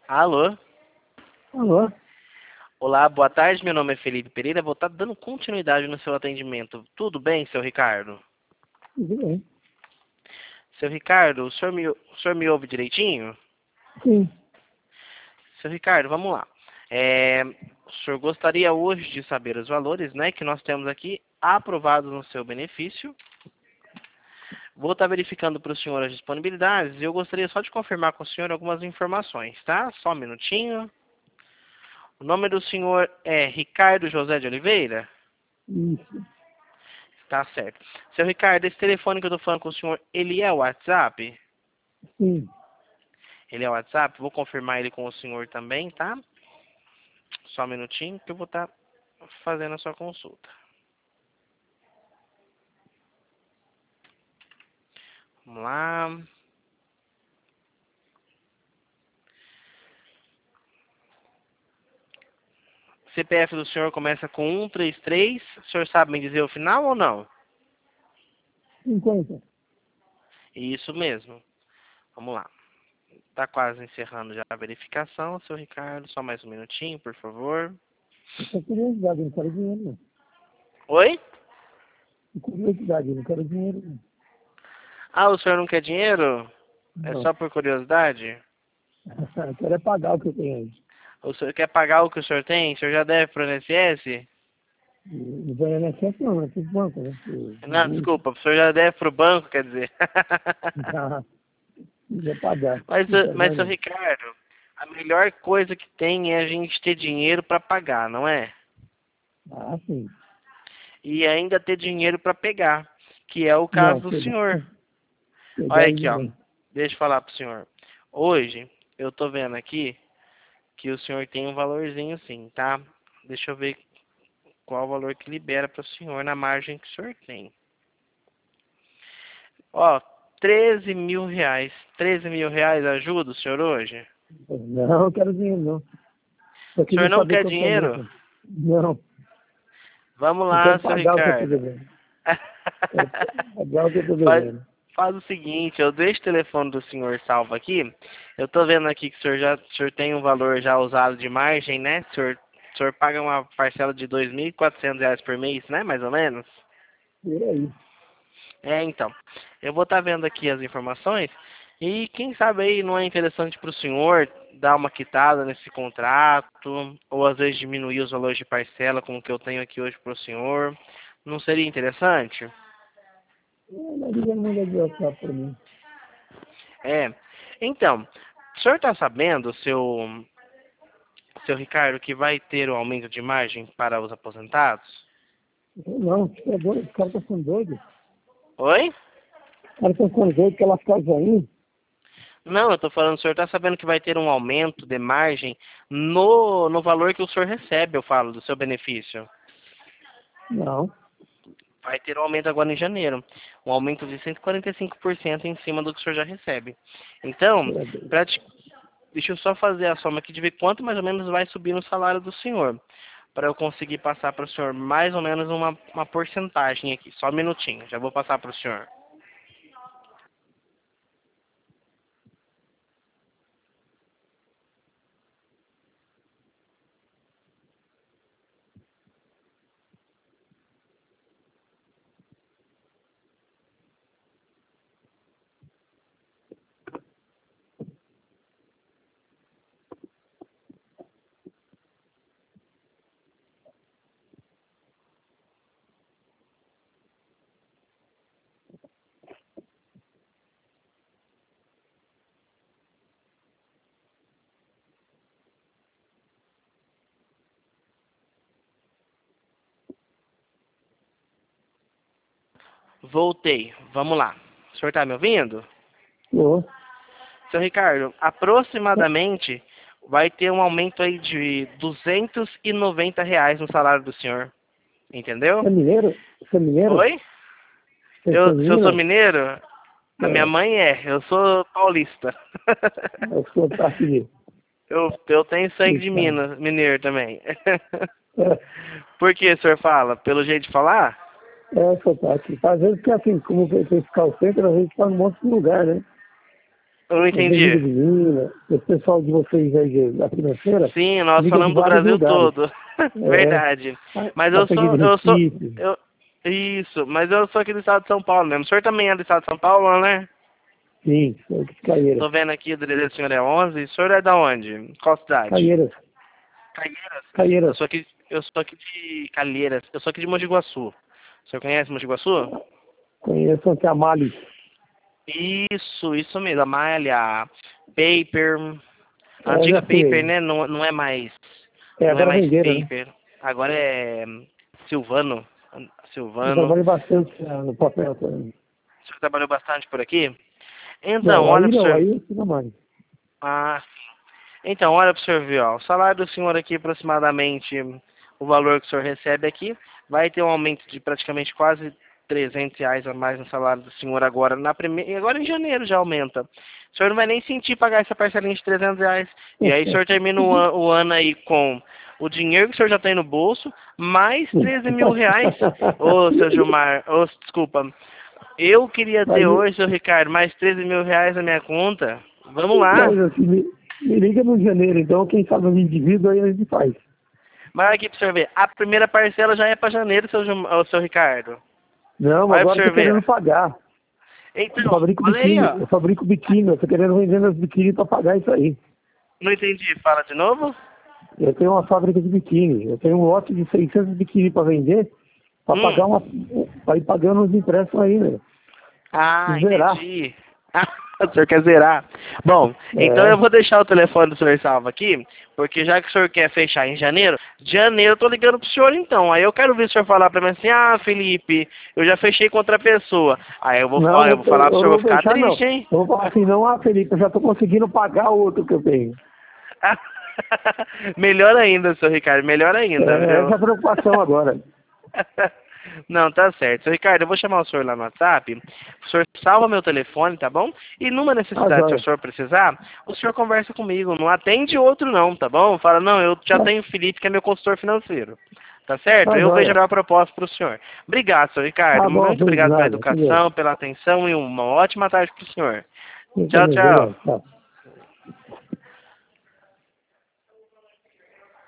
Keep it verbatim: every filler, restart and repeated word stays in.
Alô? Alô? Olá, boa tarde. Meu nome é Felipe Pereira. Vou estar dando continuidade no seu atendimento. Tudo bem, seu Ricardo? Tudo bem? Seu Ricardo, o senhor me, o senhor me ouve direitinho? Sim. Seu Ricardo, vamos lá. É, o senhor gostaria hoje de saber os valores, né, que nós temos aqui aprovados no seu benefício. Vou estar verificando para o senhor as disponibilidades e eu gostaria só de confirmar com o senhor algumas informações, tá? Só um minutinho. O nome do senhor é Ricardo José de Oliveira? Isso. Tá certo. Seu Ricardo, esse telefone que eu tô falando com o senhor, ele é o WhatsApp? Sim. Ele é o WhatsApp? Vou confirmar ele com o senhor também, tá? Só um minutinho que eu vou estar fazendo a sua consulta. Vamos lá. C P F do senhor começa com um três três. O senhor sabe me dizer o final ou não? cinquenta. Isso mesmo. Vamos lá. Tá quase encerrando já a verificação, seu Ricardo. Só mais um minutinho, por favor. Isso é curiosidade, eu não quero dinheiro, não. Oi? É curiosidade, eu não quero dinheiro, não. Ah, o senhor não quer dinheiro? É Não. só por curiosidade? Eu quero é pagar o que eu tenho aí. O senhor quer pagar o que o senhor tem? O senhor já deve para o I N S S? Não vai I N S S não, é tudo banco, né? Não, desculpa, o senhor já deve para o banco, quer dizer. Já, já pagar. Mas, Não quero mas, mais seu não. Ricardo, a melhor coisa que tem é a gente ter dinheiro para pagar, não é? Ah, sim. E ainda ter dinheiro para pegar, que é o caso Não, do pegar, senhor. pegar Olha aí aqui, ó. ninguém. Deixa eu falar pro senhor. Hoje, eu tô vendo aqui que o senhor tem um valorzinho sim, tá? Deixa eu ver qual o valor que libera para o senhor na margem que o senhor tem. Ó, treze mil reais. treze mil reais ajuda o senhor hoje? Não, eu quero dinheiro, não. Só O senhor queria não saber quer quanto é dinheiro? mesmo. Não, Vamos eu lá, quero seu pagar o que eu estou Ricardo. devendo. Quero pagar o que eu estou faz, devendo. faz o seguinte, eu deixo o telefone do senhor salvo aqui. Eu tô vendo aqui que o senhor já o senhor tem um valor já usado de margem, né? O senhor, o senhor paga uma parcela de dois mil e quatrocentos reais por mês, né? Mais ou menos? Por aí. É, então. Eu vou estar vendo aqui as informações e quem sabe aí não é interessante para o senhor dar uma quitada nesse contrato ou às vezes diminuir os valores de parcela como que eu tenho aqui hoje para o senhor. Não seria interessante? Não liga muito de WhatsApp para mim. É. Então, o senhor está sabendo, seu, seu Ricardo, que vai ter um aumento de margem para os aposentados? Não, você é doido, os caras estão ficando doidos. Oi? Os caras estão ficando doidos que ela fica aí. Não, eu estou falando, o senhor está sabendo que vai ter um aumento de margem no, no valor que o senhor recebe, eu falo, do seu benefício. Não. Vai ter um aumento agora em janeiro. Um aumento de cento e quarenta e cinco por cento em cima do que o senhor já recebe. Então, Você é doido. pra te- deixa eu só fazer a soma aqui de ver quanto mais ou menos vai subir no salário do senhor. Para eu conseguir passar para o senhor mais ou menos uma, uma porcentagem aqui. Só um minutinho, já vou passar para o senhor. Voltei, vamos lá. O senhor está me ouvindo? Ô, Seu Ricardo, aproximadamente vai ter um aumento aí de duzentos e noventa reais no salário do senhor. Entendeu? você é mineiro? Você é mineiro? Oi? Você é Eu, se eu sou mineiro? mineiro, a minha É, mãe é, eu sou paulista. eu sou parte eu, eu tenho sangue de de cara. Minas, mineiro também. É, Por que o senhor fala? Pelo jeito de falar? é sotaque. Às vezes que assim, como tem que ficar o centro, a gente faz um monte de lugar, né? Eu não entendi. De Minas, o pessoal de vocês aí da financeira. Sim, nós liga falamos de do Brasil lugares. todo. É. Verdade. Mas eu sou, eu sou, eu, isso, mas eu sou aqui do estado de São Paulo mesmo. O senhor também é do estado de São Paulo, né? Sim, sou de Caieiras. Tô vendo aqui, o endereço do senhor é onze. O senhor é da onde? Qual cidade? Caieiras. Caieiras? Caieiras. Eu sou aqui, eu sou aqui de Calheiras. Eu sou aqui de Mogi Guaçu. O senhor conhece Mogi Guaçu? Conheço a Mali. Isso, isso mesmo. A Malha, Paper. A É, antiga já sei. Paper, né? Não, não é mais. É, Não é agora mais venderam, Paper. Agora é Silvano. né? Eu Silvano. trabalhei bastante ah, no papel também. O senhor trabalhou bastante por aqui? Então, Não, olha aí pro não, senhor. aí eu fiz na Mali. Ah, sim. Então, olha pro senhor ver, ó. O salário do senhor aqui, aproximadamente, o valor que o senhor recebe aqui, vai ter um aumento de praticamente quase trezentos reais a mais no salário do senhor agora. Na primeira, agora em janeiro já aumenta. O senhor não vai nem sentir pagar essa parcelinha de trezentos reais. E aí o senhor termina o, an o ano aí com o dinheiro que o senhor já tem no bolso, mais treze mil reais. Ô, seu Gilmar, ô, desculpa. Eu queria ter Aí- hoje, seu Ricardo, mais treze mil reais na minha conta. Vamos lá. Mas, assim, me, me liga no janeiro, então, quem sabe eu me divido, aí a gente faz. Mas aqui pra você ver, a primeira parcela já é para janeiro, seu, Gilmar, ô, seu Ricardo. Não, Vai agora pra eu você tô ver. querendo pagar. Eu Então, fabrico olha aí, biquíni, ó. eu fabrico biquíni, eu tô querendo vender meus biquíni para pagar isso aí. Não entendi, fala de novo? Eu tenho uma fábrica de biquíni, eu tenho um lote de seiscentos biquíni para vender, para Hum. pagar uma, para ir pagando os empréstimos aí, né? Ah, Zerar. entendi. Ah, o senhor quer zerar. Bom, É. então eu vou deixar o telefone do senhor salvo aqui, porque já que o senhor quer fechar em janeiro, janeiro eu tô ligando pro senhor então. Aí eu quero ver o senhor falar pra mim assim, ah, Felipe, eu já fechei com outra pessoa. Aí eu vou, Não, olha, eu vou falar pro eu senhor, não vou ficar deixar, triste, não. hein? Eu vou falar assim, não, ah, Felipe, eu já tô conseguindo pagar o outro que eu tenho. Melhor ainda, seu Ricardo, melhor ainda, É, viu? essa é a preocupação agora. Não, tá certo. Seu Ricardo, eu vou chamar o senhor lá no WhatsApp. O senhor salva meu telefone, tá bom? E numa necessidade, Ah, se joia. o senhor precisar, o senhor conversa comigo. Não atende outro não, tá bom? Fala, não, eu já Tá. tenho o Felipe, que é meu consultor financeiro. Tá certo? Tá Eu joia. vejo a proposta pro senhor. Obrigado, seu Ricardo. Tá bom, Muito obrigado pela obrigado. educação, pela atenção e uma ótima tarde pro senhor. Eu Tchau, também, tchau. obrigado. Tchau.